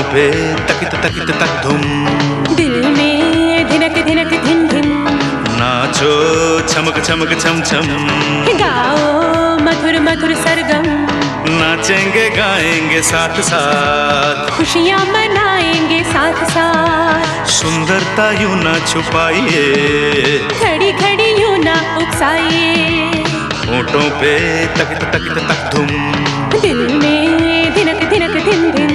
पे तकित तकित तक धुम, दिल में धिनक धिनक धिन धिन, नाचो चमक चमक छम छम, गाओ मधुर मधुर सरगम, नाचेंगे गाएंगे साथ साथ, खुशियाँ मनाएंगे साथ साथ। सुंदरता यूं ना छुपाइए, खड़ी खड़ी यूं ना उकसाइए, होठों पे तकित तकित तक धुम, दिल में धिनक धिनक धिन धिन।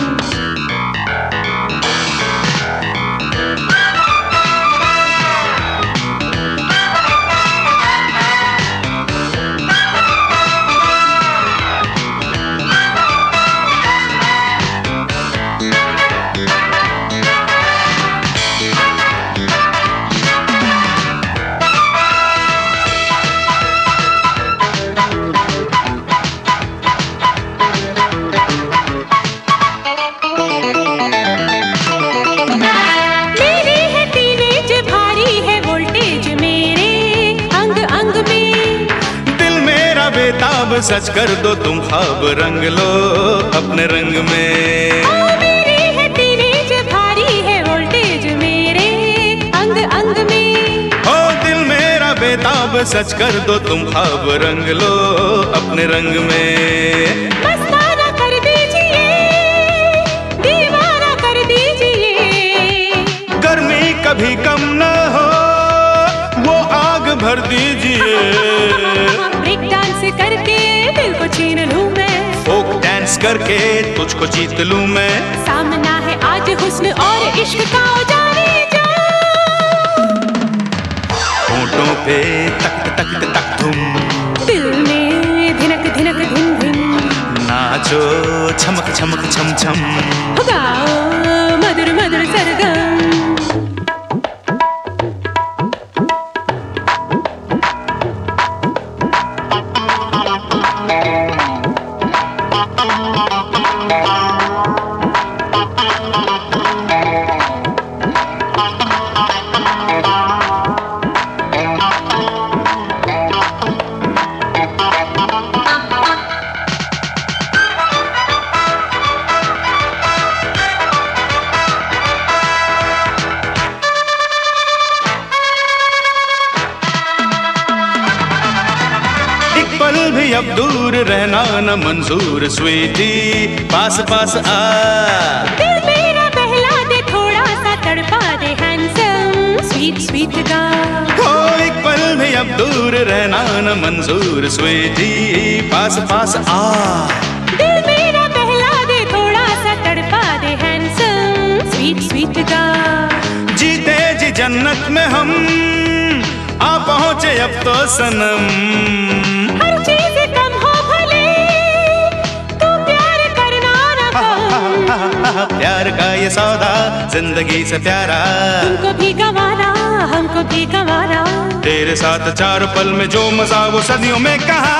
सच कर दो तुम ख्वाब, रंग लो अपने रंग में। मेरी है टीनेज, भारी है वोल्टेज मेरे अंग अंग में। हो दिल मेरा बेताब, सच कर दो तुम ख्वाब, रंग लो अपने रंग में। मस्ताना कर दीजिए, दीवाना कर दीजिए, गर्मी कभी कम न हो वो आग भर दीजिए। ब्रेक डांस करके दिल को छीन लूं मैं, फोक डांस करके तुझको जीत लूं मैं। सामना है आज हुस्न और इश्क का जाने जा, होठों पे तक तक तक धुम, दिल में धिनक धिनक धिन धिन, नाचो चमक चमक छम छम, गाओ मधुर मधुर सरगम। पल भी अब दूर रहना न मंजूर, स्वीटी पास पास आ। दिल मेरा बहला दे, थोड़ा सा तड़पा दे, हैंडसम स्वीट स्वीट गा। हो एक पल भी अब दूर रहना न मंजूर, स्वीटी पास पास आ। दिल मेरा बहला दे, थोड़ा सा तड़पा दे, हैंडसम स्वीट स्वीट गा। जीते जी जन्नत में हम आ पहुंचे अब तो सनम। हर चीज कम हो भले, तू प्यार करना ना कम। प्यार का ये सौदा जिंदगी से प्यारा, तुमको भी गंवाना हमको भी गंवाना। तेरे साथ चार पल में जो मजा वो सदियों में कहा।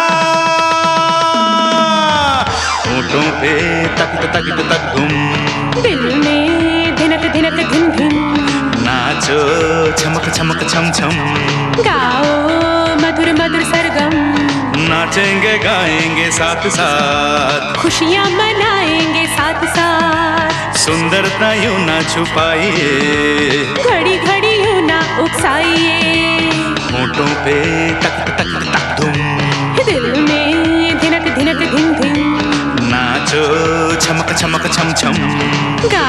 होठों पे तक तक तक धुम, दिल में धिनक धिनक धिन धिन, नाचो चमक चमक छम छम, गाओ मधुर मधुर सरगम। नाचेंगे गाएंगे साथ साथ, खुशियाँ मनाएंगे साथ साथ। सुंदरता यूं ना छुपाइए, घड़ी घड़ी यूं ना उकसाइए, होठों पे तक तक तक धुम, दिल में धिनक धिनक धिन धिन, नाचो चमक चमक छम छम।